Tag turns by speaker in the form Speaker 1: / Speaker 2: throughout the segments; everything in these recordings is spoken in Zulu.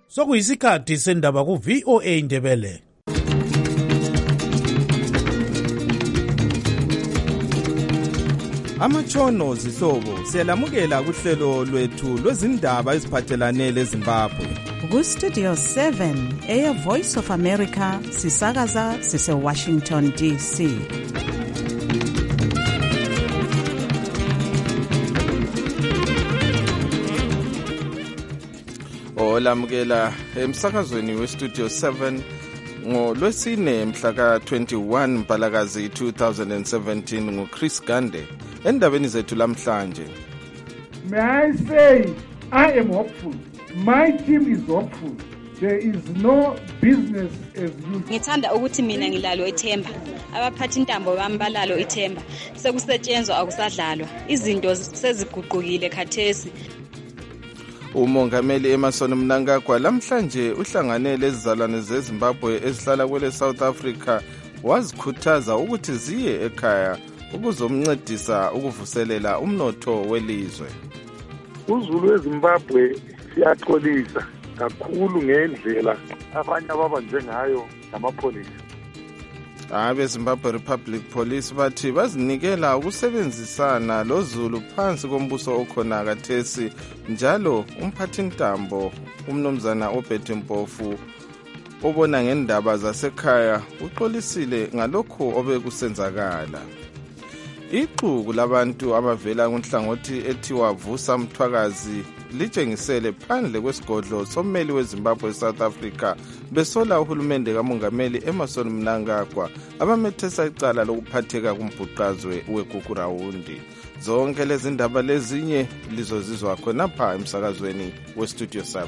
Speaker 1: Sokuyisikhathi sendaba ku VOA Indebele.
Speaker 2: Amatshono zihlobo siyalamukela kuhlelo lwethu lwezindaba eziphathelane leZimbabwe.
Speaker 3: Ku Studio 7 Air Voice of America sisakaza sise Washington DC.
Speaker 2: Olamukela emsakazweni we Studio 7 ngoLwesine mhla ka-21 Mpalakazi 2017 nguChris Gande. Endabeni zethu lamhlanje.
Speaker 4: May I say I am hopeful. My team is hopeful. There is no business as usual.
Speaker 5: Ngithanda ukuthi mina ngilalo ithemba. Abaphathi intambo bami balalo ithemba. Sekusetshenzwa akusadlalwa. Izinto seziguqukile khathesi.
Speaker 2: Umongameli Emmerson Mnangagwa lamhlanje uhlanganele izizalwane zeZimbabwe ezihlala kwele South Africa wazikhuthaza ukuthi ziye ekhaya ukuzomncedisa ukuvuselela umnotho welizwe.
Speaker 6: uZulu weZimbabwe siyaxolisa kakhulu ngendlela abanye ababanjwe ngayo namapholisa.
Speaker 2: Abe-Zimbabwe Republic Police bathi bazinikela ukusebenzisana loZulu phansi kombuso okhona khathesi, njalo umphathintambo umnumzana Obed Mpofu obona ngendaba zasekhaya uxolisile ngalokho obekusenzakala. Ixuku labantu abavela kunhlangothi ethiwa Vusa Mthwakazi litshengisele phandle kwesigodlo sommeli weZimbabwe South Africa besola uhulumende kamongameli Emmerson Mnangagwa abamethesa icala lokuphatheka kumbhuqazwe weGugurawundi. Zonke lezi ndaba lezinye lizozizwa khonapha emsakazweni weStudio 7.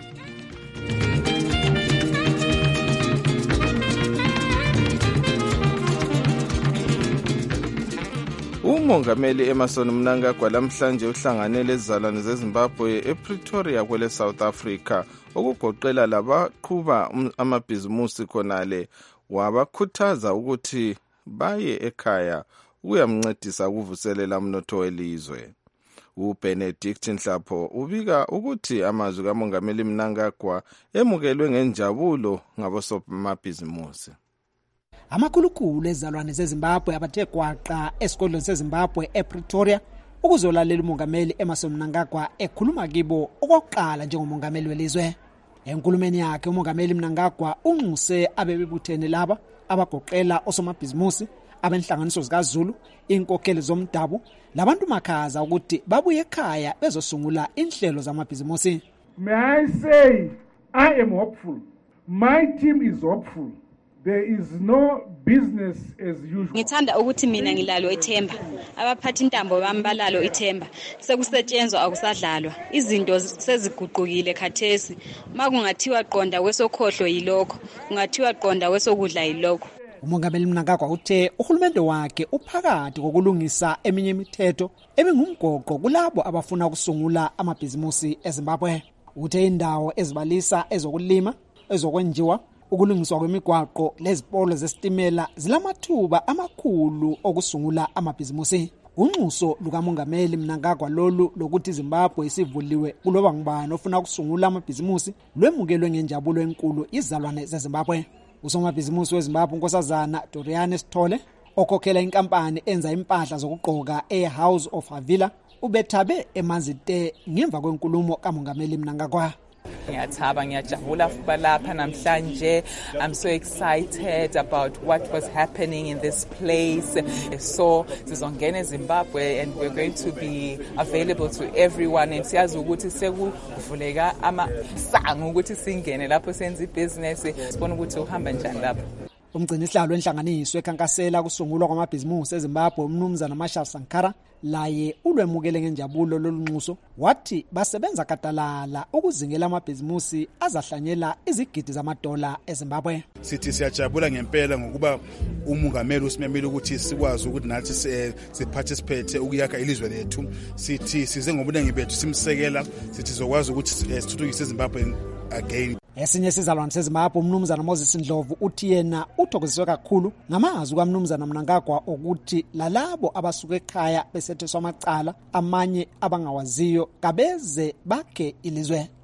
Speaker 2: Umongameli Emmerson Mnangagwa lamhlanje uhlanganele izizalwane zeZimbabwe ePretoria kwele South Africa okugoqela labaqhuba amabhizimusi khonale, wabakhuthaza ukuthi baye ekhaya ukuyamncedisa ukuvuselela umnotho welizwe. uBenedict Nhlapho ubika ukuthi amazwi kamongameli Mnangagwa emukelwe ngenjabulo ngabosomabhizimusi.
Speaker 7: Amakhulukhulu ezizalwane zeZimbabwe abathe gwaqa esigodlweni seZimbabwe ePretoria ukuzolalela umongameli Emmerson Mnangagwa ekhuluma kibo okokuqala njengomongameli welizwe. Enkulumeni yakhe umongameli Mnangagwa unxuse abebebuthene laba abagoqela osomabhizimusi, abenhlanganiso zikaZulu, inkokheli zomdabu, labantu makhaza ukuthi babuye ekhaya bezosungula inhlelo zamabhizimusi.
Speaker 4: May I say I am hopeful. My team is hopeful. There is no business as usual.
Speaker 5: Ngithanda ukuthi mina ngilalo ithemba. Abaphathi intambo bami balalo ithemba. Sekusetshenzwa akusadlalwa. Izinto seziguqukile khathesi. Makungathiwa qonda kwesokhohlo yilokho, kungathiwa qonda kwesokudla yilokho.
Speaker 7: Umongameli Mnangagwa uthe uhulumende wakhe uphakathi kokulungisa eminye imithetho ebingumgoqo kulabo abafuna ukusungula amabhizimusi eZimbabwe. Uthe indawo ezibalisa ezokulima, ezokwenjiwa, ukulungiswa kwemigwaqo lezipolo zesitimela zilamathuba amakhulu okusungula amabhizimusi. Unxuso lukamongameli Mnangagwa lolu lokuthi iZimbabwe isivuliwe kuloba ngubani ofuna ukusungula amabhizimusi lwemukelwe ngenjabulo enkulu izizalwane zeZimbabwe. Usomabhizimusi weZimbabwe unkosazana Doriane Sithole okhokhela inkampani enza impahla zokugqoka eHouse of Havila ubethabe emanzite ngemva kwenkulumo kamongameli Mnangagwa.
Speaker 8: Ngiyathaba, ngiyajabula futhi lapha namhlanje. I'm so excited about what was happening in this place. So sizongena eZimbabwe and we're going to be available to everyone, and siyazi ukuthi sekuvuleka amasango ukuthi singene lapho senze ibusiness, sibone ukuthi uhamba njani lapho.
Speaker 7: Umgcini sihlalo wenhlanganiso ekhankasela kusungulwa kwamabhizimusi eZimbabwe umnumzana Marshall Sankara laye ulwemukele ngenjabulo lolunxuso wathi basebenza kadalala ukuzingela amabhizimusi azahlanyela izigidi zamadola eZimbabwe.
Speaker 9: Sithi siyajabula ngempela ngokuba umongameli usimemile ukuthi sikwazi ukuthi nathi siparticipate ukuyakha ilizwe lethu. Sithi size ngobunengi bethu simsekela, sithi sizokwazi ukuthi sithuthukise iZimbabwe again.
Speaker 7: Esinye sizalwane seZimbabwe umnumzana Moses Ndlovu uthi yena uthokoziswe kakhulu ngamazwi kaMnumzana Mnangagwa ukuthi lalabo abasuka ekhaya besetheswa amacala amanye abangawaziyo kabeze bakhe ilizwe.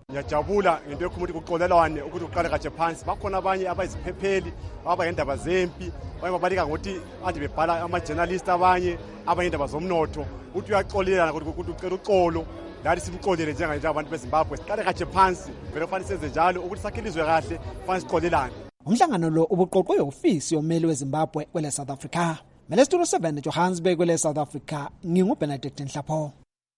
Speaker 10: Ngiyajabula ngento yokuthi kuxolelwane ukuthi uqale kahle phansi. Bakhona abanye abayiziphepheli ababa ngendaba zempi, abanye babalika ngokuthi ade bebhala ama-journalist abanye indaba zomnotho. Uthi uyaxolelana ukuthi ucela uxolo. Lari simxolele njenganje abantu beZimbabwe. Siqale kahle phansi. Vele kufanele senze njalo ukuthi sakhe ilizwe kahle, kufanele sixolelane.
Speaker 7: Umhlangano lo ubuqoqwe ofisi yommeli weZimbabwe kwele South Africa. Mele Studio 7 Johannesburg kwele South Africa. NginguBenedict Nhlapho.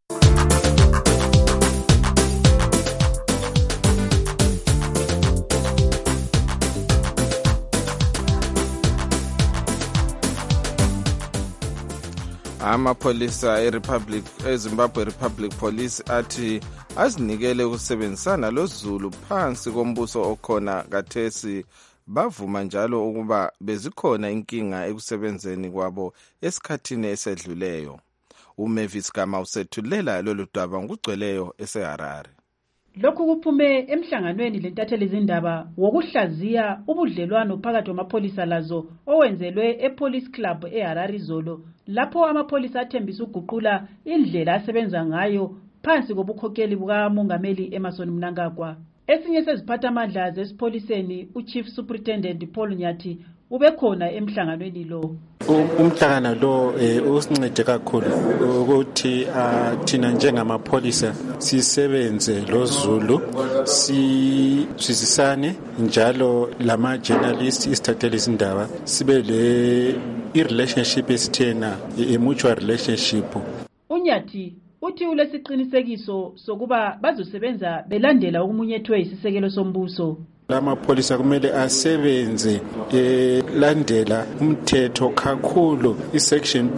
Speaker 2: Amapolisa eZimbabwe Republic Police athi azinikele ukusebenzisana loZulu phansi kombuso okhona kathesi. Bavuma njalo ukuba bezikhona inkinga ekusebenzeni kwabo esikhathini esedluleyo. uMavis Gama usethulela lolu daba ngugcweleyo eseHarare.
Speaker 11: Lokhu kuphume emhlanganweni lentatheli izindaba wokuhlaziya ubudlelwano phakathi kwamapholisa lazo owenzelwe ePolice Club eHarare izolo, lapho amapolisa athembisa uguqula indlela asebenza ngayo phansi kobukhokeli bukamongameli Emmerson Mnangagwa. Esinye seziphathamandla zesipoliseni uChief Superintendent Paul Nyathi ubekhona emhlanganweni lo.
Speaker 12: Umhlangano lo usincede kakhulu ukuthi thina njengamapholisa sisebenze loZulu, sizwisisane njalo lama journalists isithathele izindaba, sibe i-relationship esithena mutual relationship.
Speaker 11: uNyathi uthi ulesiqinisekiso sokuba bazosebenza belandela ukumunyethwe isisekelo sombuso.
Speaker 12: Lamapholisa kumele asebenze landela umthetho kakhulu isection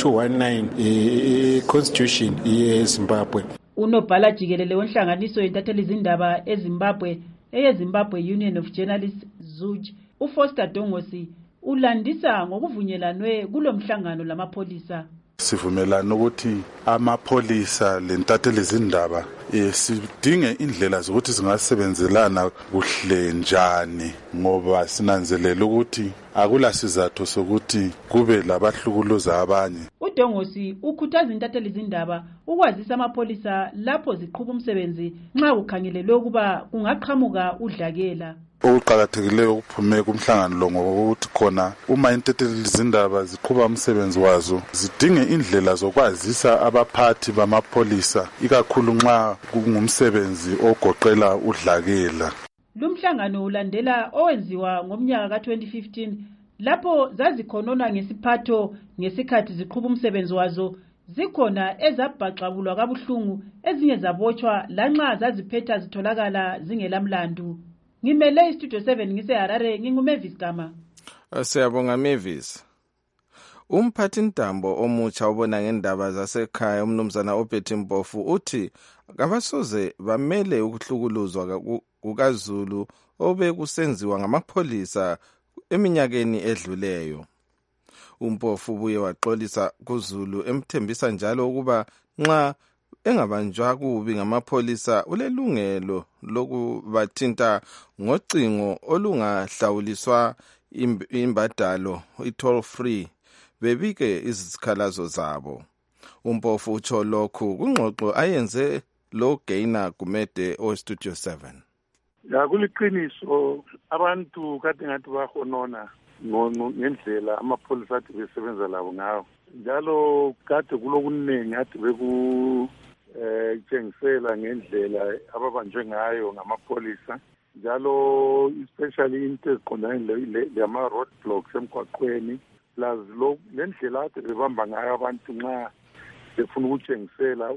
Speaker 12: 219 constitution yeZimbabwe.
Speaker 11: Unobhala jikelele wenhlanganiso yentatheli izindaba eZimbabwe eyeZimbabwe Union of Journalists ZUJ uFoster Dongosi ulandisa ngokuvunyelanwe kulomhlangano lamapolisa.
Speaker 13: Sivumelana ukuthi amapholisa lentatheli izindaba sidinge indlela zokuthi singasebenzelana kuhle njani, ngoba sinanzelela ukuthi akula sizathu sokuthi kube labahlukuluza abanye.
Speaker 11: uDongosi ukhuthaza intatheli izindaba ukwazisa amapolisa lapho ziqhubha umsebenzi nxa kukhangelelwe ukuba kungaqhamuka udlakela.
Speaker 13: Okuqakathekileyo kuphume kumhlangano lo ngokuthi khona uma intatheli izindaba ziqhuba umsebenzi wazo zidinge indlela zokwazisa abaphathi bamapolisa, ikakhulu nxa kungumsebenzi ogoqela udlakela.
Speaker 11: Lumhlangano ulandela owenziwa ngomnyaka ka2015 lapho zazikhonona ngesiphatho ngesikhathi ziqhubha umsebenzi wazo, zikhona ezabhaxabulwa kabuhlungu, ezinye zabotshwa lanxa zaziphetha zitholakala zingelamlandu. Ngimele iStudio 7 ngiseHarare, nginguMavis Gama.
Speaker 2: Siyabonga Mavis. Umphathintambo omutsha obona ngendaba zasekhaya umnumzana Obert Mpofu uthi kabasoze bamele ukuhlukuluzwa kukaZulu obekusenziwa ngamapholisa eminyakeni edluleyo. Umpofu ubuye waxolisa kuZulu emthembisa njalo ukuba nxa engabanjwa kubi ngamapholisa ulelungelo lokubathinta ngocingo olungahlawuliswa imbadalo i-toll free bebike izikhalazo zabo. Umpofu utsho lokhu kungxoxo ayenze lo Gaina Gumede oStudio 7.
Speaker 6: Kuliqiniso abantu kade ngathi bahonona ngendlela amapholisa athi besebenza labo ngawo, njalo kade kulokuningi athi tshengisela ngendlela ababanjwe ngayo ngamapholisa, njalo especially into eziqondane lama-road blocks emgwaqweni, plus lendlela ade bebamba ngayo abantu nxa befuna ukutshengisela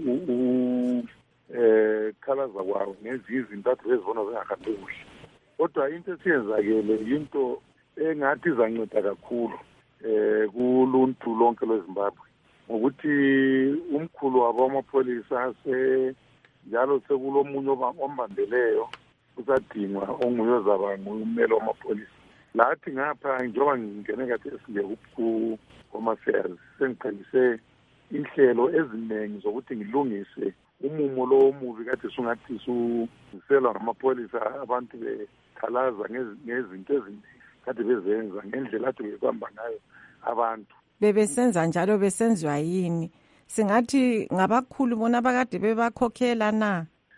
Speaker 6: khalaza kwawo ngezinye izinto ade bezibona zingahambi kuhle. Kodwa into esiyenzakele yinto engathi izanceda kakhulu kuluntu lonke lweZimbabwe, ngokuthi umkhulu wabo amapholisa njalo sekulomunye ombambeleyo usadingwa onguye ozaba ngummeli wamapholisa. Lathi ngapha njengoba ngingene kade ku-Home Affairs sengiqhelise inhlelo eziningi zokuthi ngilungise umumo lo omubi kade sungathi suziselwa ngamapholisa, abantu bekhalaza ngezinto eziningi kade bezenza ngendlela ade bebamba ngayo abantu.
Speaker 14: Bebesenza njalo besenziwa yini? Singathi ngabakhulu bona bakade bebakhokhela na?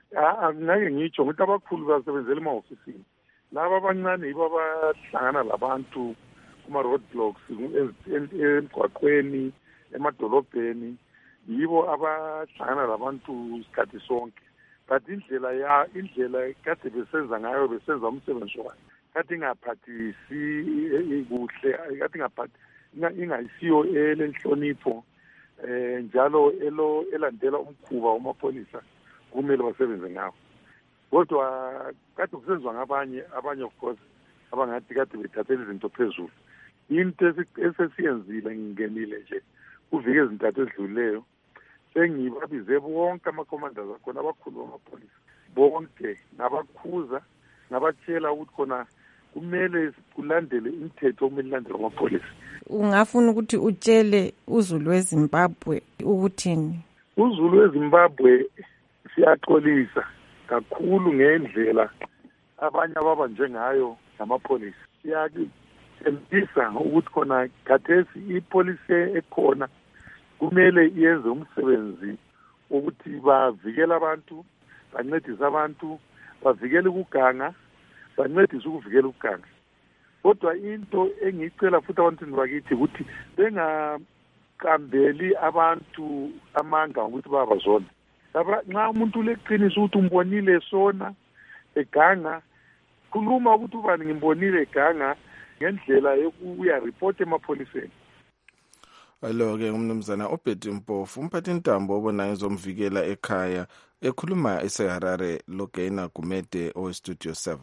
Speaker 6: Ngake ngitsho ukuthi abakhulu basebenzela emahofisini. Laba abancane yibo abahlangana labantu kuma-road blocks emgwaqweni, emadolobheni, yibo abahlangana labantu isikhathi sonke. But indlela kade besenza ngayo, besenza umsebenzi wayo, kade ingaphathisi kuhle, kade ingayisiyo elenhlonipho, njalo elandela umkhuba wamapholisa kumele basebenze ngawo. Kodwa kade kusenziwa ngabanye of course abangathi kade bethathela izinto phezulu. Into esesiyenzile ngingenile nje kuvike ezintathu ezidluleyo, sengibabize bonke ama-commanders akhona abakhulu bamapholisa bonke, ngabakhuza ngabatshela ukuthi khona kumele kulandele imithetho okumele ilandelwe amapholisa.
Speaker 14: Ungafuna ukuthi utshele uZulu weZimbabwe ukuthini?
Speaker 6: uZulu weZimbabwe siyaxolisa kakhulu ngendlela abanye ababa njengayo namapholisa. Siyakutshengisa ukuthi khona khathesi ipolisi ekhona kumele iyenze umsebenzi ukuthi bavikele abantu, bancedise abantu, bavikele ukuganga, bancedise ukuvikela ukuganga. Kodwa into engicela futhi abantu bakithi ukuthi bengaqambeli abantu amanga ukuthi babazona. Nxa umuntu uleqiniso ukuthi umbonile sona eganga, khuluma ukuthi ubani ngimbonile eganga ngendlela yokuya report emapholiseni.
Speaker 2: Alo-ke umnumzana uBetty Mpofu, umphathintambo obonayo ezomvikela ekhaya, ekhuluma eseHarare, Logena Gumede oweStudio 7.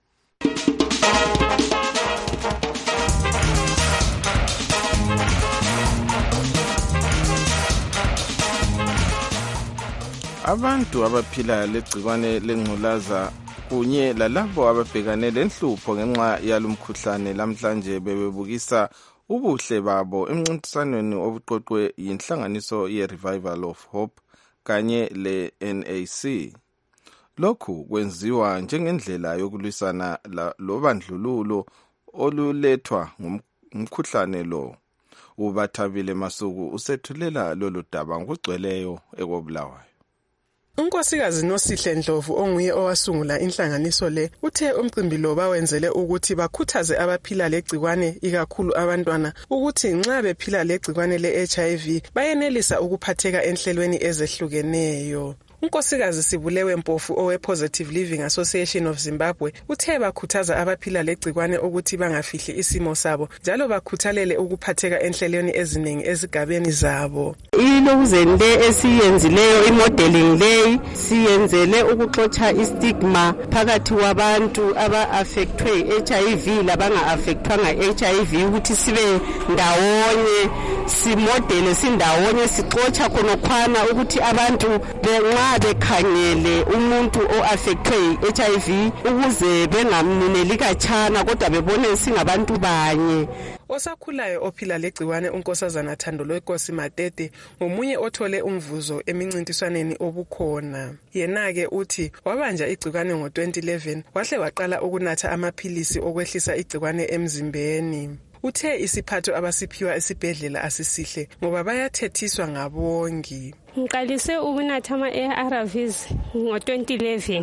Speaker 2: Abantu abaphila legcikwane lengculaza kunye lalabo ababhekane lenhlupho ngenxa yalomkhuhlane lamhlanje bebebukisa ubuhle babo emncintiswaneni obuqoqwe yinhlanganiso ye-Revival of Hope kanye le-NAC. Lokhu kwenziwa njengendlela yokulwisana lobandlululo olulethwa ngumkhuhlane lo. uBathabile Masuku usethulela lolu daba ngokugcweleyo ekobulawayo.
Speaker 15: Unkosikazi Nosihle Ndlovu onguye owasungula inhlanganiso le uthe umcimbi lo bawenzele ukuthi bakhuthaze abaphila legcikwane ikakhulu abantwana ukuthi nxa bephila legcikwane le-HIV bayenelisa ukuphatheka enhlelweni ezehlukeneyo. Unkosikazi Sibulewe Mpofu owe-Positive Living Association of Zimbabwe uthe bakhuthaza abaphila legcikwane ukuthi bangafihli isimo sabo njalo bakhuthalele ukuphatheka enhlelweni eziningi ezigabeni zabo.
Speaker 16: Ilokuzende esiyenzileyo imodeling leyi siyenzele ukuxotsha istigma phakathi kwabantu aba-affectwe HIV labanga-affectwanga HIV ukuthi sibe ndawonye, simodele sindawonye, sixotsha khonokhwana ukuthi abantu benxa bekhangele umuntu o-affectwe HIV ukuze bengamneneli khatshana kodwa bebone singabantu banye.
Speaker 15: Osakhulayo ophila legciwane unkosazana Thandolwe Nkosi Matete ngomunye othole umvuzo emincintiswaneni obukhona. Yena-ke uthi wabanja igciwane ngo-2011 wahle waqala ukunatha amaphilisi okwehlisa igciwane emzimbeni. Uthe isiphatho abasiphiwa esibhedlela asisihle ngoba bayathethiswa ngabongi.
Speaker 17: Ngiqalise ukunatha ama-ARVs ngo-2011.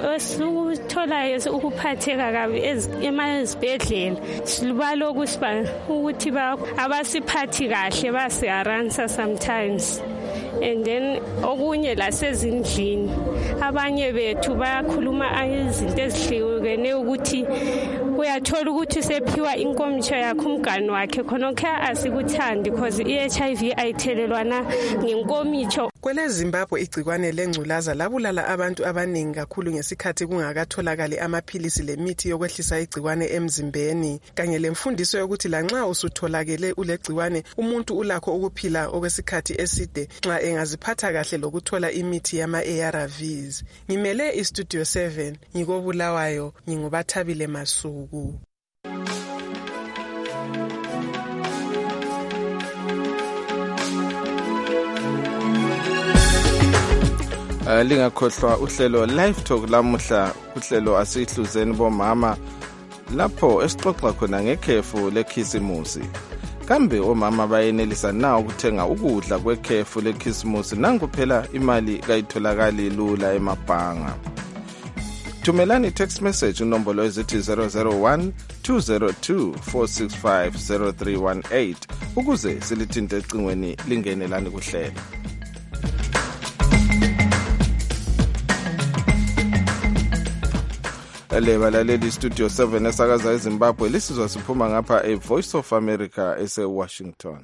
Speaker 17: Esikutholayo ukuphatheka kabi emazibhedlela silubala ukuthi abasiphathi kahle basiharansa sometimes. And then okunye lasezindlini abanye bethu bayakhuluma izinto ezihlukeneyo ukuthi uyathola ukuthi sephiwa inkomitsho yakhe umngane wakhe khonokho asikuthandi because i-HIV ayithelelwana ngenkomitsho.
Speaker 15: Kwele Zimbabwe igcikwane lengculaza labulala abantu abaningi kakhulu ngesikhathi kungakatholakali amaphilisi lemithi yokwehlisa igcikwane emzimbeni kanye lemfundiso yokuthi lanxa usutholakele ulegcikwane umuntu ulakho ukuphila okwesikhathi eside nxa engaziphatha kahle lokuthola imithi yama-ARVs. Ngimele iStudio 7 ngikobulawayo nginguBathabile Masuku.
Speaker 2: Lingakhohlwa uhlelo Live Talk lamuhla, uhlelo asihluzeni bomama lapho esixoxa khona ngekhefu lekhisimusi. kambe omama bayenelisa na ukuthenga ukudla kwekhefu lekhisimusi nangu phela imali kayitholakali lula emabhanga. Thumelani text message unombolo ezithi 001 202 465 0318 ukuze silithinte ecingweni lingenelani kuhlelo. Lebalaleli Studio 7 esakaza eZimbabwe lisizwa siphuma ngapha eVoice of America eseWashington.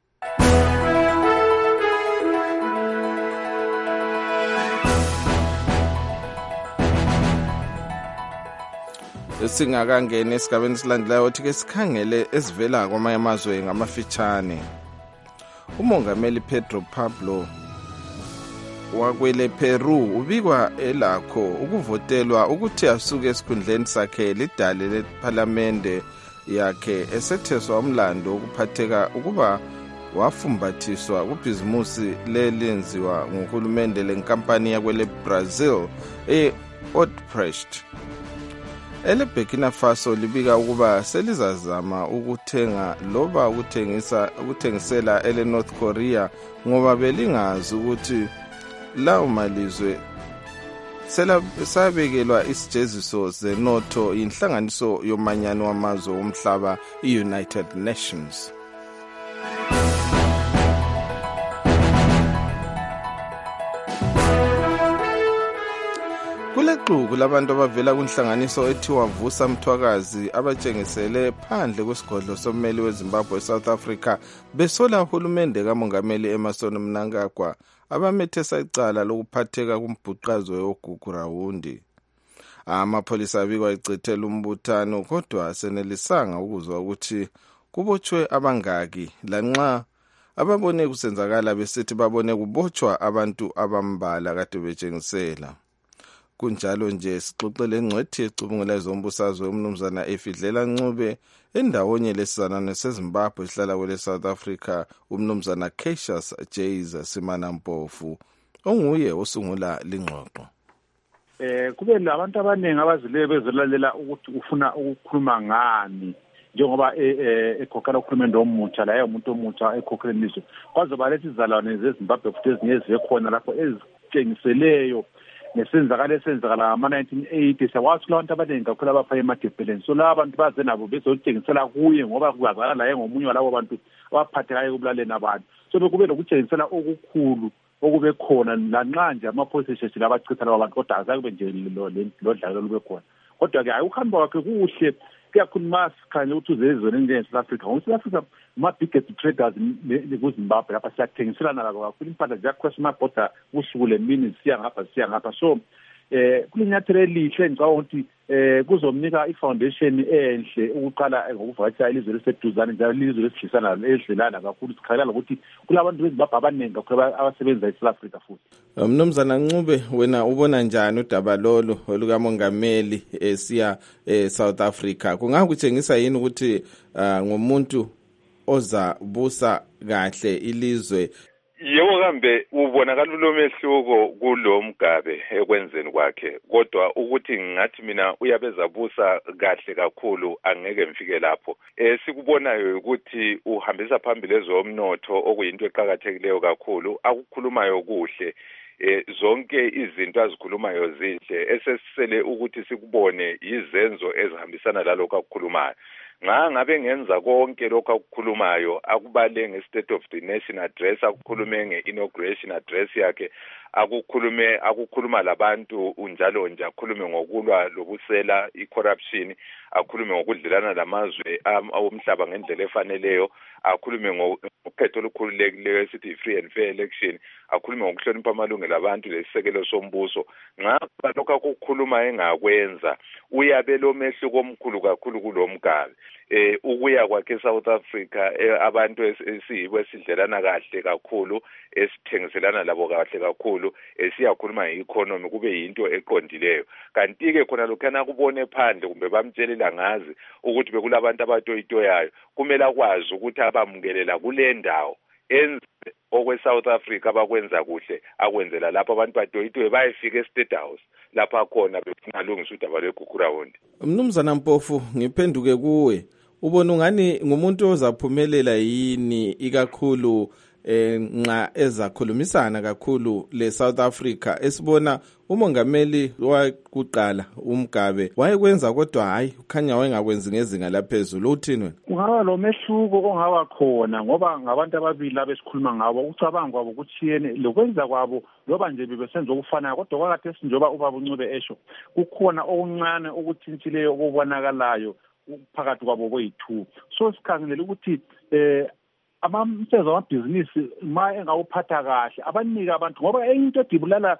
Speaker 2: Singakangena esigabeni silandelayo ukuthi ke sikhangele esivela kwamanye amazwe ngamafitshane. Umongameli Pedro Pablo wakwele Peru ubikwa elakho ukuvotelwa ukuthi asuke esikhundleni sakhe lidale leParliamente yakhe esetheswa umlando ukuphatheka ukuba wafumbathiswa kubhizimusi lelenziwa nguhulumende lenkampani yakwele Brazil eOdebrecht. EleBurkina Faso libika ukuba selizazama ukuthenga loba ukuthengisela eleNorth Korea ngoba belingazi ukuthi lawo malizwe sabekelwa isijeziso zenotho inhlanganiso yomanyano wamazwe omhlaba iUnited Nations. Kulexuku labantu abavela kunhlanganiso ethiwa Vusa Mthwakazi abatshengisele phandle kwesigodlo sommeli weZimbabwe eSouth Africa besola uhulumende kamongameli Emmerson Mnangagwa abamethesa icala lokuphatheka kumbhuqazo weOgugu Rawundi. Amapholisa abikwa ecithela umbuthano kodwa senelisanga ukuzwa ukuthi kubotshwe abangaki lanxa ababone kusenzakala besithi babone kubotshwa abantu abambala kade betshengisela. Kunjalo nje sixoxele engcwethi ecubungula ezombusazwe umnumzana Efidlela Ncube endawonye lesizana seZimbabwe sihlala kwele South Africa umnumzana Cassius Jays Simana Mpofu onguye osungula lingxoxo.
Speaker 6: Kube labantu abaningi abazile bezolalela ukuthi ufuna ukukhuluma ngani njengoba ekhokhela ukhulumende omutsha la umuntu omutsha ekhokhela ilizwe kwazoba lethi izalwane zeZimbabwe futhi ezinye ezikhona lapho ezitshengiseleyo nesenzakala esenzakala ngama-1980 sakwazi abantu abaningi kakhulu abaphaye emadebheleni so laba bantu baze nabo bezotshengisela kuye ngoba kuzakala laye ngomunye walabo bantu abaphathekayo ekubulaleni abantu so bekube lokutshengisela okukhulu okube khona lanxa nje amapholisa esheshile abachitha laba bantu kodwa azakube nje lodlalo lube khona kodwa-ke ukuhamba kwakhe kuhle kuyakhuluma sikhanye ukuthi uzezweni njenge-South Africa ngoba South Africa ma-biggest traders kuZimbabwe lapha siyathengiselana labo kakhulu impahla ziyakhwesa amabhoda kusuku lemini siya ngapha so kulinyathelo elihle ngicabanga ukuthi kuzomnika ifoundation enhle ukuqala ngokuvakatshela ilizwe leseduzane njalo ilizwe lesidlisana edlelana kakhulu sikhalela ukuthi kulabantu beZimbabwe abaningi kakhulu abasebenza eSouth Africa futhi.
Speaker 2: Mnumzana Ncube wena ubona njani udaba lolu olukamongameli esiya eSouth Africa kungakutshengisa yini ukuthi ngomuntu oza busa kahle ilizwe?
Speaker 18: Yebo kambe ubonakala ulomehluko kulomgabe ekwenzeni kwakhe kodwa ukuthi ngathi mina uyabezabusa kahle kakhulu angeke mfike lapho sikubonayo ukuthi uhambisa phambili ezomnotho okuyinto eqhakathekileyo kakhulu akukhulumayo kuhle zonke izinto azikhulumayo zinhle esesisele ukuthi sikubone izenzo ezihambisana lalokho akukhulumayo ngabe ngenza konke lokho akukhulumayo akubale nge-State of the Nation address akukhulume nge-inauguration address yakhe akukhuluma labantu unjalo nje akhulume ngokulwa lobusela i-corruption akhulume ngokudlelana lamazwe omhlaba ngendlela efaneleyo akhulume ngokhetho olukhululekileyo esithi free and fair election akhulume ngokuhlonipha amalungelo abantu lesisekelo sombuso ngapha lokho akukhuluma engakwenza uyabelo mehluko omkhulu kakhulu kulomgabe ukuya kwakhe eSouth Africa abantu esiyibo esidlelana kahle kakhulu esithengiselana labo kahle kakhulu siyakhuluma nge-economy kube yinto eqondileyo kanti-ke khona lokhana kubone phandle kumbe bamtshelela ngazi ukuthi bekulabantu abatoyitoyayo kumele akwazi ukuthi abamukelela kule ndawo enze okwe-South Africa abakwenza kuhle akwenzela lapho abantu batoyitoye bayefika e-State House lapha khona befuna lungisa udaba lweGugu Rawundi.
Speaker 2: Mnumzana Mpofu ngiphenduke kuwe ubona ungani ngumuntu ozaphumelela yini ikakhulu nxa ezakhulumisana kakhulu le South Africa esibona umongameli wakuqala uMgabe wayekwenza kodwa hayi ukhanya wayengakwenzi ngezinga laphezulu. Uthini wena?
Speaker 6: Kungaba lo mehluko ongaba khona ngoba ngabantu ababili abesikhuluma ngabo ucabanga kwabo ukuthiyene lokwenza kwabo loba nje bebesenza ukufanayo kodwa kwakade sinjoba ubaba uNcube esho kukhona okuncane okuthintileyo okubonakalayo phakathi kwabo boyi2. So sikhangelela ukuthi amamsebenzi amabhizinisi ma engawuphatha kahle abanika abantu ngoba into edibulala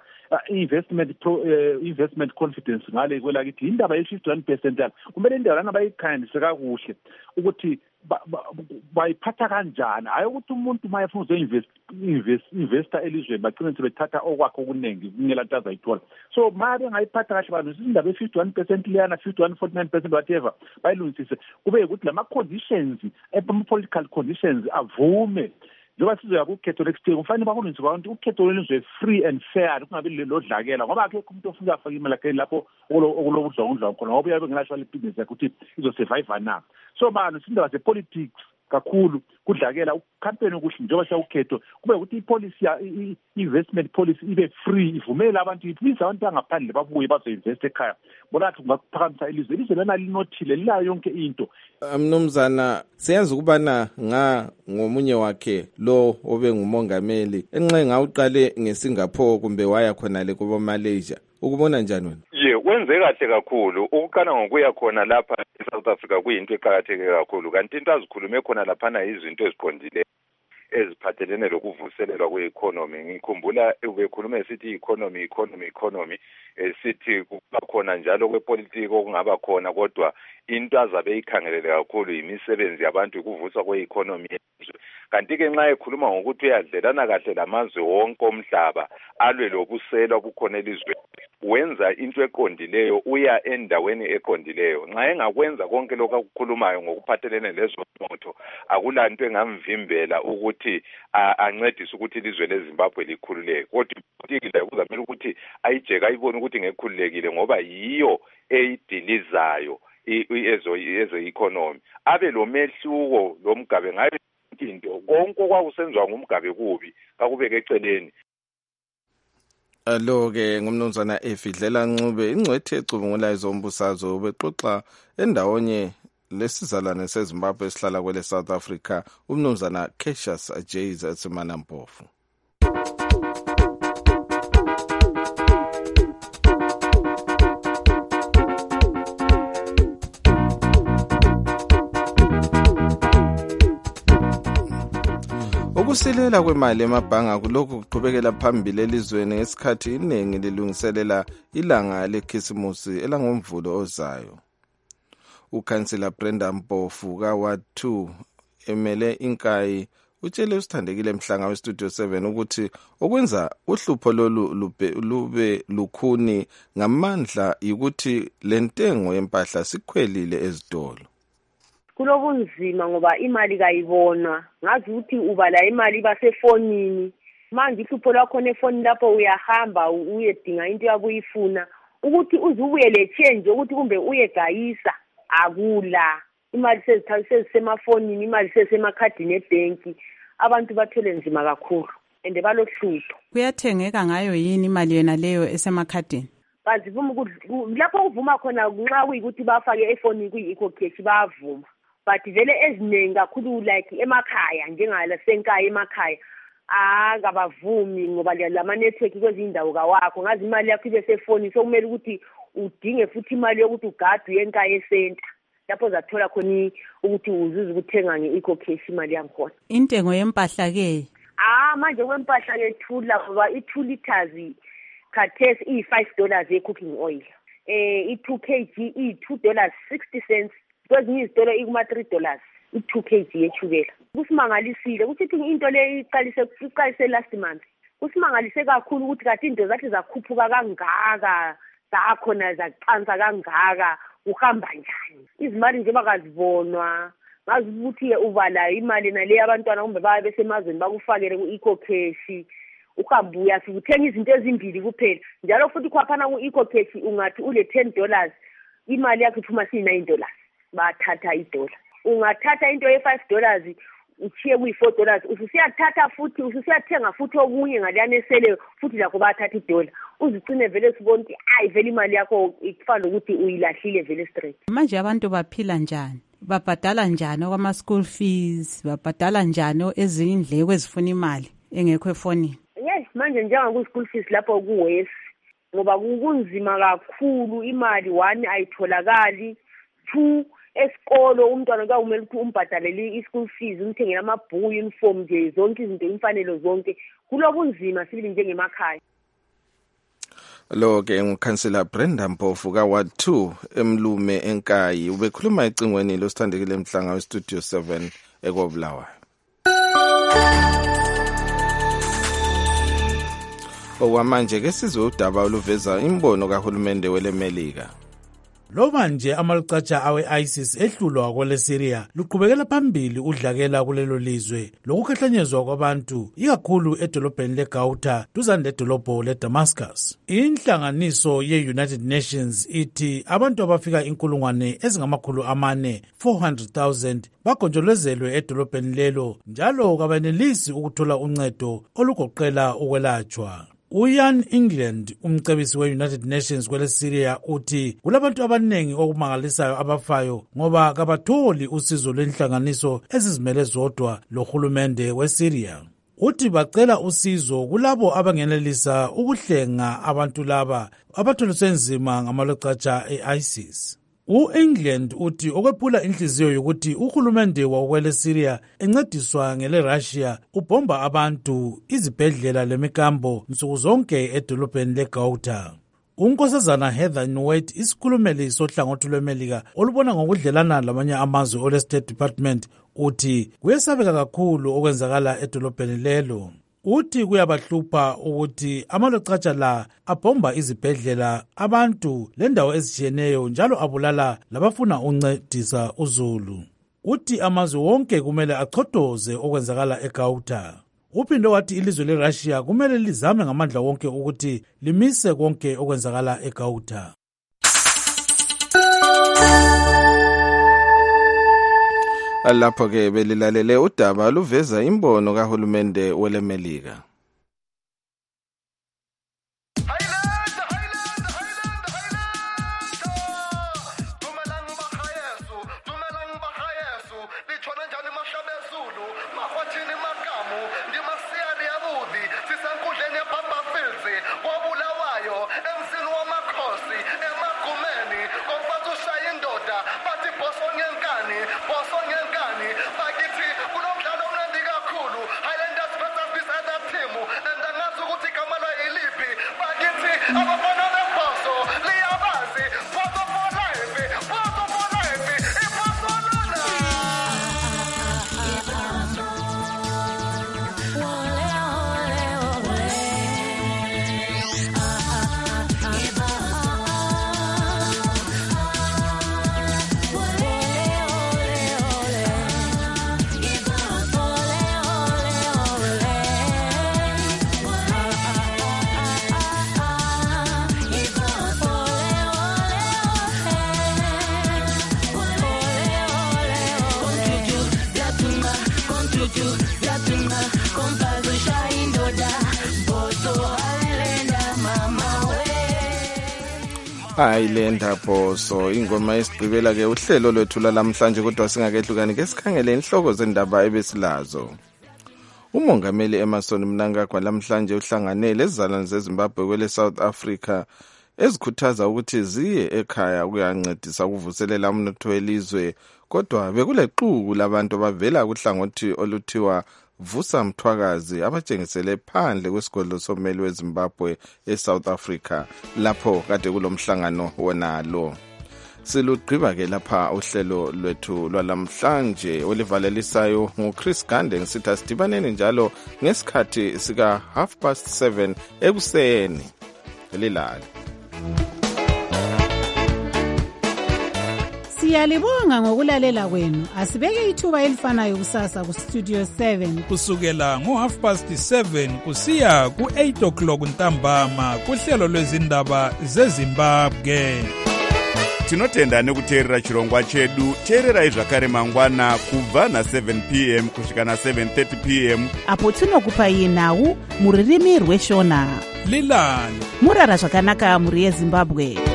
Speaker 6: investment confidence ngale kwelakithi indaba ye51% yakhe kumele indawo lana bayikhandise kakuhle ukuthi bayiphatha kanjani hayi ukuthi umuntu mayefuna investor elizweni bagcina sebethatha okwakho okuningi kunyela ntaza ayithola. So ma bengayiphatha kahle abantu indaba ye51% leyana 51.49% whatever bayilungisise kube ukuthi lama conditions political conditions avume njengoba sizoya kukhetho lekusite kufanele bakulungise abantu ukhetho lelizwe free and fair kungabi lodlakela ngoba akekho umuntu ofuna afaka imali yakhe lapho okulobudlongondlongo khona ngoba uyabe ngelasho lebusiness yakhe ukuthi izosurvive na. So manje sindaba ze-politics kakhulu kudlakela ukhampeni okuhle njengoba shawukhetho kube ukuthi ipolicy investment policy ibe free ivumele abantu iphisa abantu bangaphandle babuye bazoinvest ekhaya bonathi kungaphakamisa ilizwe lana linothile lilayo yonke into.
Speaker 2: Mnumzana siyenza ukubana ngomunye wakhe lo obe ngumongameli enxe ngawuqale ngeSingapore kumbe waya khona le kubo Malaysia ukubona njani wena?
Speaker 18: Wenze kahle kakhulu ukuqala ngokuya khona lapha eSouth Africa kuyinto eqhakatheke kakhulu kanti into azikhulume khona laphana izinto eziqondile eziphathelene lokuvuselelwa kwe-economy. Ngikhumbula ubekhuluma esithi economy sithi kuba khona njalo kwepolitiki okungaba khona kodwa into azabe ikhangelele kakhulu imisebenzi yabantu ukuvuswa kwe-economy yezwe. Kanti-ke nxa ekhuluma ngokuthi uyadlelana kahle lamazwe wonke omhlaba alwe lobuselwa bukhona elizweni wenza into eqondileyo uya endaweni eqondileyo. Nxa engakwenza konke lokho akukhulumayo ngokuphathelene lezomnotho akulanto engamvimbela ukuthi ancedise ukuthi ilizwe leZimbabwe likhululeke. Kodwa ipolitiki kuzamele ukuthi ayijeke ayibone ukuthi ngekhululekile ngoba yiyo eyidilizayo ezo-economy. Abe lo mehluko lo Mugabe ngayo into konke kwakusenziwa nguMgabe kubi kakubeke eceleni.
Speaker 2: Alo-ke ngumnumzana Efidlela Ncube ingcwethe ecubungula ezombusazwe ubexoxa endawonye lesizalwane seZimbabwe esihlala kwele South Africa umnumzana Cassius Jays eSemanampofu. Ukusilela kwemali emabhanga kulokhu kuqhubekela phambili elizweni ngesikhathi iningi lilungiselela ilanga lekhisimusi elangomvulo ozayo. Ukhansela Brenda Mpofu kaWard 2 emele inkayi utshele usithandekile Mhlanga weStudio 7 ukuthi okwenza uhlupho lolu lube lukhuni ngamandla ukuthi lentengo yempahla sikhwelile ezitolo.
Speaker 19: Kulobunzima ngoba imali kayibonwa ngazi ukuthi ubala imali basefonini manje ihlupho lakho nefonini lapho uyahamba uyedinga into yakuyifuna ukuthi uzubuye le change ukuthi kumbe uyegayisa akula imali sezisemafonini imali sezisemakhadini ebanki abantu bathole nzima kakhulu ende balohlupho.
Speaker 3: Kuyathengeka ngayo yini imali yona leyo esemakhadini?
Speaker 19: Bazivuma lapho uvuma khona nxa kuyikuthi bafake efonini kuyi-eco cash bavuma. But vele eziningi kakhulu like emakhaya njengala senkaya emakhaya akabavumi ngoba lama network kwezinye indawo kawakho ngazi imali yakho ibe sefoni so kumele ukuthi udinge futhi imali yokuthi ugade uyenkaya esenta lapho zathola khona ukuthi uzuze ukuthenga nge-eco cash imali yakhona.
Speaker 3: Intengo yempahla ke
Speaker 19: manje kwempahla ke thula ngoba i2 liters khathesi $5 ye-cooking oil i2 kg $2.60 kwezinye izitolo ikuma$3 i2 kg yechukela. Kusimangalisile ukuthi into le iqalise last month kusimangalise kakhulu ukuthi kathi into zathi zakhuphuka kangaka zakhona zaqansa kangaka uhamba njani izimali nje bakazibonwa ngazi ukuthi ubala imali nale abantwana kumbe babe besemazweni bakufakele ku-eco cash uhamba uyafika uthenga izinto ezimbili kuphela njalo futhi khwaphana ku-eco cash ungathi ule $10 imali yakho iphuma $9 bathatha $1 ungathatha into ye$5 uchiye kuyi$4 usiyathatha futhi usiyathenga futhi okunye ngaliyana eseleyo futhi lakho bathatha $1 uzigcine vele sibona ukuthi ayi vele imali yakho ikufana ukuthi uyilahlile vele straight.
Speaker 3: Manje abantu baphila njani? Babhadala njani okwama school fees? Babhadala njani ezinye indleko ezifuna imali engekho efonini?
Speaker 19: Yes, manje njenga ku school fees lapho kuWest ngoba kunzima kakhulu, imali 1 ayitholakali, 2 esikolo umntwana kawumele ukuthi umbhadalele i-school fees, umthengele amabhuku, uniform nje zonke izinto, imfanelo zonke, kulobunzima sibili njengemakhaya.
Speaker 2: Lo ke ngukhansela Brenda Mpofu ka Ward 2 eMlume eNkayi ubekhuluma ecingweni losithandekile Mhlanga weStudio 7 eKobulawayo. Okwamanje ke sizwe udaba oluveza imbono kahulumende weleMelika.
Speaker 1: Lo manje amalucatsha awe-ISIS ehlulwa kwele Syria luqhubekela phambili udlakela kulelo lizwe lokukhahlanyezwa kwabantu ikakhulu edolobheni leGauta duzane ledolobho leDamascus. Inhlanganiso ye-United Nations ithi abantu abafika 400,000 bagonjolozelwe edolobheni lelo njalo kabenelisi ukuthola uncedo olugoqela ukwelatshwa. Ian England, umcebisi we-United Nations kwele Syria, uthi kulabantu abanengi okumangalisayo abafayo ngoba kabatholi usizo lwenhlanganiso ezizimele zodwa lohulumende weSyria. Uthi bacela usizo kulabo abangenelisa ukuhlenga abantu laba abatholiswe nzima ngamalocatsha e-ISIS. U-England uthi okwephula inhliziyo yokuthi uhulumende wakwele Syria encediswa ngele Russia ubomba abantu, izibhedlela lemikambo nsuku zonke edolobheni leGauta. Unkosazana Heather Nuet, isikhulumeli sohlangothi lweMelika olubona ngokudlelana lamanye amazwe ole State Department, uthi kuyesabeka kakhulu okwenzakala edolobheni lelo. Uthi kuyabahlupha ukuthi amalocatsha la abhomba izibhedlela, abantu lendawo ezitshiyeneyo njalo abulala labafuna uncedisa uzulu. Uthi amazwe wonke kumele achodoze okwenzakala eGauta. Uphinde wathi ilizwe leRussia kumele lizame ngamandla wonke ukuthi limise konke okwenzakala eGauta.
Speaker 2: Lapho ke belilalele udaba luveza imbono kahulumende weleMelika. Ayilenda Boso ingoma esigqibela ke uhlelo lwethu lamhlanje, kodwa singakehlukani ke sikhangele inhloko zendaba ebesilazo. Umongameli Emmerson Mnangagwa lamhlanje uhlanganele ezizalwane zeZimbabwe kwele South Africa ezikhuthaza ukuthi ziye ekhaya ukuyancedisa ukuvuselela umnotho welizwe, kodwa bekuleqhuku labantu abavela kuhlangothi oluthiwa Vusa Mthwakazi abatshengisele phandle kwesigodlo someli weZimbabwe eSouth Africa lapho kade kulomhlangano wonalo. Silugqiba ke lapha uhlelo lwethu lwalamhlanje olivalelisayo nguChris Gande, ngisitha sidibaneni njalo ngesikhathi sika 7:30 ekuseni. Lilala.
Speaker 11: Siyalibonga ngokulalela kwenu. Asibeke ithuba elifanayo kusasa ku Studio 7
Speaker 20: kusukela ngo7:30 kusiya ku8 o'clock ntambama kuhlelo lwezindaba zeZimbabwe.
Speaker 21: tinotenda nekuteerera chirongwa chedu. Teererai zvakare mangwana kubva na7 p.m. kusvika na7:30 p.m.
Speaker 22: apo tinokupai nhau muririmi rweshona.
Speaker 20: Lilani
Speaker 22: murara zvakanaka muri yeZimbabwe.